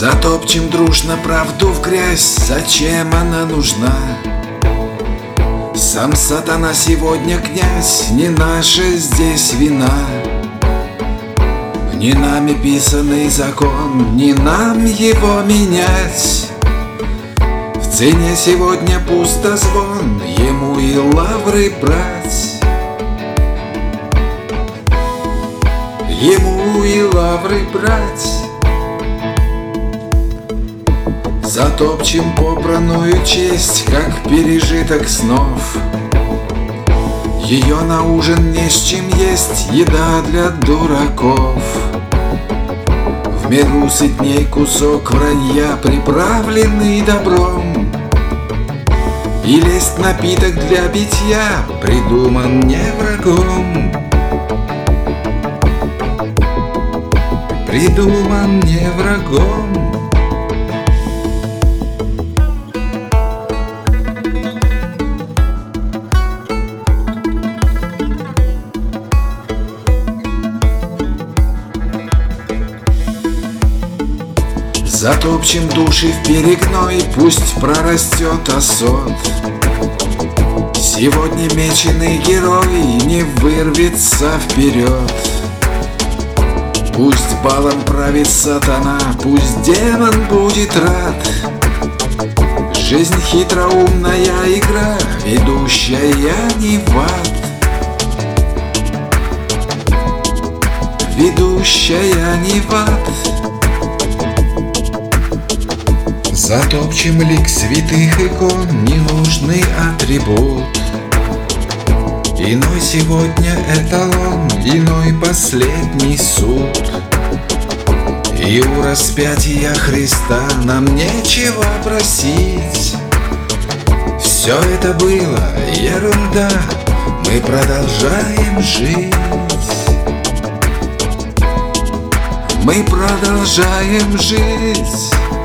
Затопчем дружно правду в грязь, зачем она нужна? Сам сатана сегодня князь, не наша здесь вина. Не нами писанный закон, не нам его менять. В цене сегодня пустозвон, ему и лавры брать. Ему и лавры брать. Затопчем попраную честь, как пережиток снов. Ее на ужин не с чем есть, еда для дураков. В меру сытней кусок вранья, приправленный добром. И лесть напиток для питья придуман не врагом. Придуман не врагом. Затопчем души в перегной, пусть прорастет осот. Сегодня меченый герой не вырвется вперед. Пусть балом правит сатана, пусть демон будет рад. Жизнь хитроумная игра, ведущая не в ад. Ведущая не в ад. Затопчем лик святых икон, ненужный атрибут. Иной сегодня эталон, иной последний суд. И у распятия Христа нам нечего просить. Все это было ерунда, мы продолжаем жить. Мы продолжаем жить.